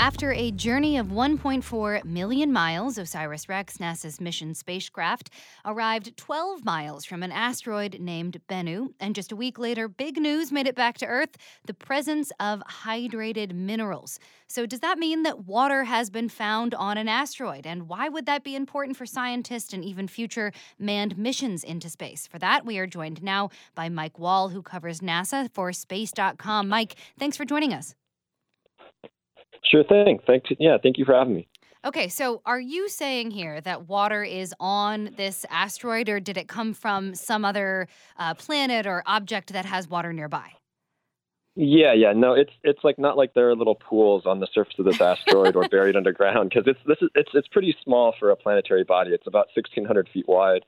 After a journey of 1.4 million miles, OSIRIS-REx, NASA's mission spacecraft, arrived 12 miles from an asteroid named Bennu. And just a week later, big news made it back to Earth: the presence of hydrated minerals. So does that mean that water has been found on an asteroid? And why would that be important for scientists and even future manned missions into space? For that, we are joined now by Mike Wall, who covers NASA for Space.com. Mike, thanks for joining us. Sure thing. Thank you for having me. Okay, so are you saying here that water is on this asteroid, or did it come from some other planet or object that has water nearby? Yeah. No, it's like not like there are little pools on the surface of this asteroid or buried underground, because it's pretty small for a planetary body. It's about 1,600 feet wide.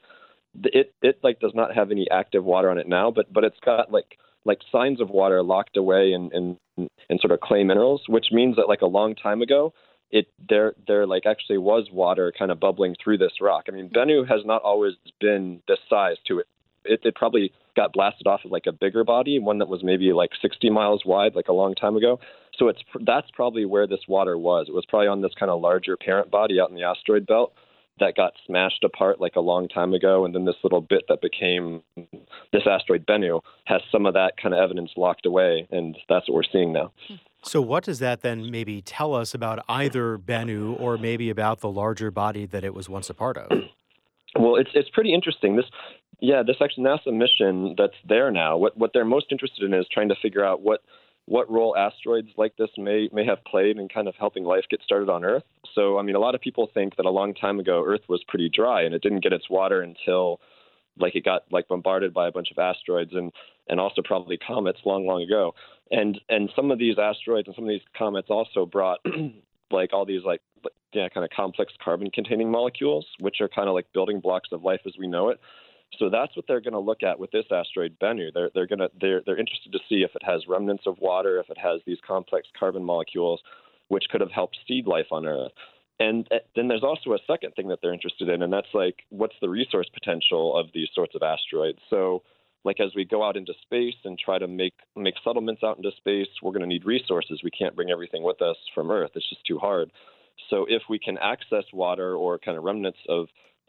It like does not have any active water on it now, but it's got like signs of water locked away in sort of clay minerals, which means that like a long time ago, there like actually was water kind of bubbling through this rock. I mean, Bennu has not always been this size to it. It probably got blasted off of like a bigger body, one that was maybe like 60 miles wide, like a long time ago. So that's probably where this water was. It was probably on this kind of larger parent body out in the asteroid belt that got smashed apart like a long time ago. And then this little bit that became this asteroid Bennu has some of that kind of evidence locked away. And that's what we're seeing now. So what does that then maybe tell us about either Bennu or maybe about the larger body that it was once a part of? Well, it's pretty interesting. This actually NASA mission that's there now, what they're most interested in is trying to figure out what role asteroids like this may have played in kind of helping life get started on Earth. So, I mean, a lot of people think that a long time ago, Earth was pretty dry and it didn't get its water until like it got like bombarded by a bunch of asteroids and also probably comets long ago. And some of these asteroids and some of these comets also brought like all these kind of complex carbon containing molecules, which are kind of like building blocks of life as we know it. So that's what they're going to look at with this asteroid Bennu. They're interested to see if it has remnants of water, if it has these complex carbon molecules, which could have helped seed life on Earth. And then there's also a second thing that they're interested in, and that's like, what's the resource potential of these sorts of asteroids? So, like as we go out into space and try to make settlements out into space, we're going to need resources. We can't bring everything with us from Earth. It's just too hard. So if we can access water or kind of remnants of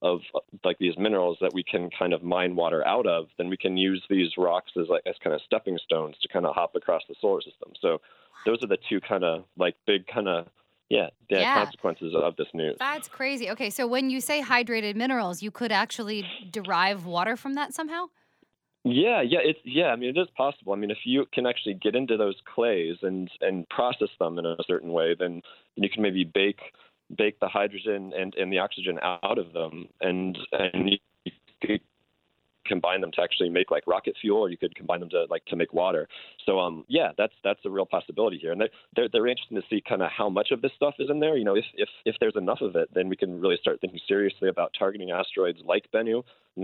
like these minerals that we can kind of mine water out of, then we can use these rocks as kind of stepping stones to kind of hop across the solar system. So those are the two kind of like big kind of consequences of this news. That's crazy. Okay, so when you say hydrated minerals, you could actually derive water from that somehow? Yeah. I mean, it is possible. I mean, if you can actually get into those clays and process them in a certain way, then you can maybe bake the hydrogen and the oxygen out of them, and you could combine them to actually make like rocket fuel, or you could combine them to make water. So that's a real possibility here, and they're interested to see kind of how much of this stuff is in there. You know, if there's enough of it, then we can really start thinking seriously about targeting asteroids like Bennu.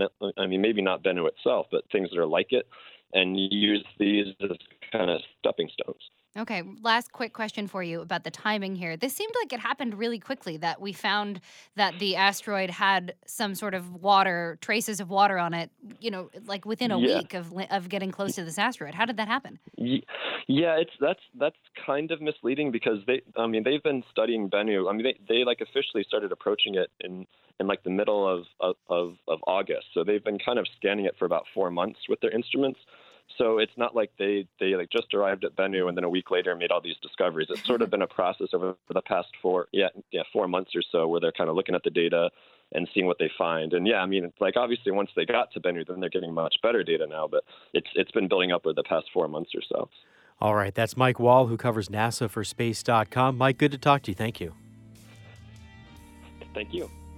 I mean, maybe not Bennu itself, but things that are like it, and use these as kind of stepping stones. Okay, last quick question for you about the timing here. This seemed like it happened really quickly, that we found that the asteroid had some sort of water, traces of water on it, you know, like within a week of getting close to this asteroid. How did that happen? Yeah, that's kind of misleading, because they've been studying Bennu. I mean, they like officially started approaching it in like the middle of August. So they've been kind of scanning it for about 4 months with their instruments. So it's not like they like just arrived at Bennu and then a week later made all these discoveries. It's sort of been a process over the past 4 months or so, where they're kind of looking at the data and seeing what they find. And I mean, it's like obviously once they got to Bennu, then they're getting much better data now. But it's been building up over the past 4 months or so. All right, that's Mike Wall, who covers NASA for Space.com. Mike, good to talk to you. Thank you. Thank you.